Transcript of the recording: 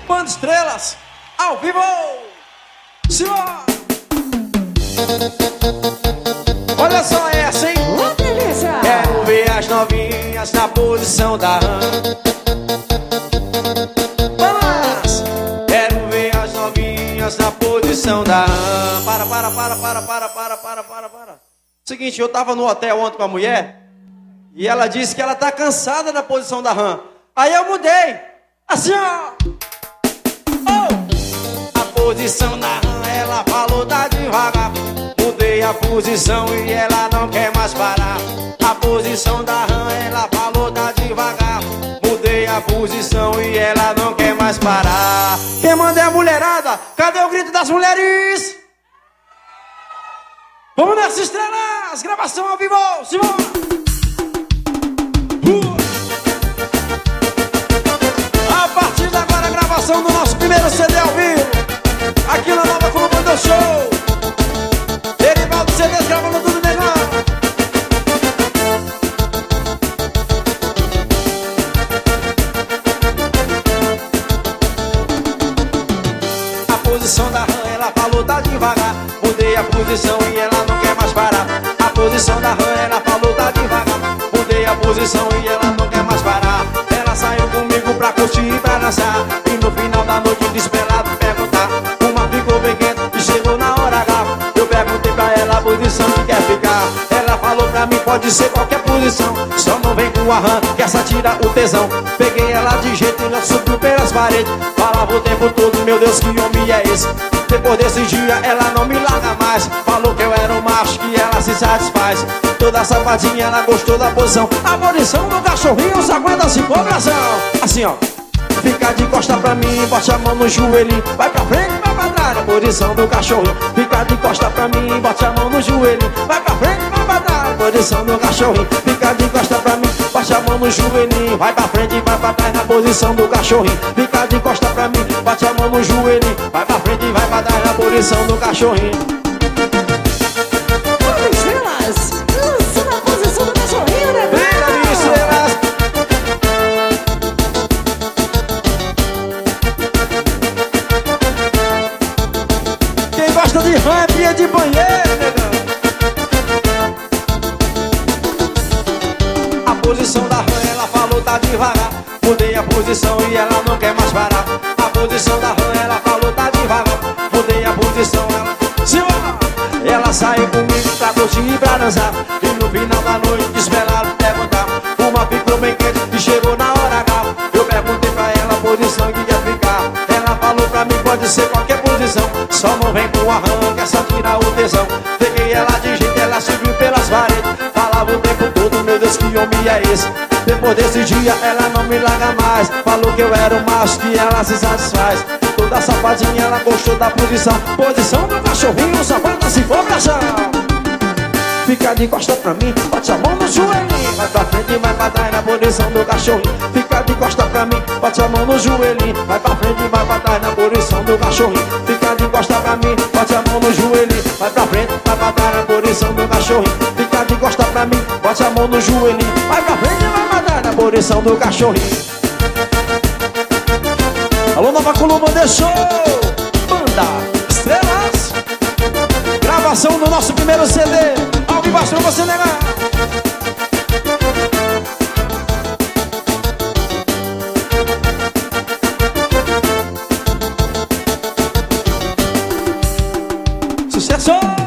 Banda Estrelas, ao vivo! Senhor! Olha só essa, hein? Quero ver as novinhas na posição da rã. Vamos! Quero ver as novinhas na posição da rã. Para. Seguinte, eu tava no hotel ontem com a mulher e ela disse que ela tá cansada da posição da rã. Aí eu mudei. Assim, ó. Oh! A posição da rã, ela falou tá devagar. Mudei a posição e ela não quer mais parar. A posição da rã, ela falou tá devagar. Mudei a posição e ela não quer mais parar. Quem manda é a mulherada. Cadê o grito das mulheres? Vamos nessa, Estrelas! Gravação ao vivo! Simão! A partir de agora, a gravação do nosso primeiro CD ao vivo, aqui na Nova Clube do Show. Erivaldo CDs gravando tudo melhor. A posição da rã, ela falou tá devagar. Mudei a posição e ela não quer mais parar. A posição da rã, ela falou tá devagar. Mudei a posição e ela não quer mais parar. Ela saiu comigo pra curtir e pra dançar. E no final da noite desesperado perguntar. Uma ficou bem quente e chegou na hora H. Eu perguntei pra ela a posição que quer ficar. Ela falou pra mim pode ser qualquer posição, só não vem com a rã que essa tira o tesão. Peguei ela de jeito e ela subiu pelas paredes. Falava o tempo todo, meu Deus, que homem é esse? Depois desse dia ela não me larga mais. Falou que eu era um macho, que ela se satisfaz. Toda safadinha ela gostou da posição. A posição do cachorrinho só aguenta se for bração. Assim ó, fica de costa pra mim, bote a mão no joelho. Vai pra frente, vai pra trás. A posição do cachorrinho. Fica de costa pra mim, bote a mão no joelho. Vai pra frente, vai pra trás. A posição do cachorrinho. Fica de costa pra mim, bote a mão no joelho. Vai pra frente, vai pra trás. Na posição do cachorrinho. Fica de costa pra mim, bote a mão no joelho. Vai pra frente, vai pra trás. Na posição do cachorrinho. De rã é pia de banheiro, negão. A posição da rã, ela falou tá devagar. Mudei a posição e ela não quer mais parar. A posição da rã, ela falou tá devagar. Mudei a posição, ela saiu comigo pra curtir e pra dançar. E no final da noite desvelaram perguntar. Uma ficou bem quente e chegou na hora H. Eu perguntei pra ela a posição que ia ficar. Ela falou pra mim pode ser qualquer posição, só não vem com a rã, que é só tirar o tesão. Peguei ela de jeito, ela subiu pelas paredes. Falava o tempo todo, meu Deus, que homem é esse? Depois desse dia, ela não me larga mais. Falou que eu era um macho, que ela se satisfaz. Toda safadinha, ela gostou da posição. Posição do cachorrinho, só falta se for bração. Fica de costa pra mim, bote a mão no joelhinho. Vai pra frente e vai pra trás na posição do cachorrinho. Fica de costa pra mim, bote a mão no joelhinho. Vai pra frente e vai pra trás na posição do cachorrinho. Fica de costa pra mim, bote a mão no joelhinho. Vai pra frente, vai pra trás na posição do cachorrinho. Fica de costa pra mim, bote a mão no joelhinho. Vai pra frente e vai pra trás na posição do cachorrinho. Alô, Nova Colombo deixou Banda Estrelas. Gravação do nosso primeiro CD. Ao vivo pra você negar. Sucesso!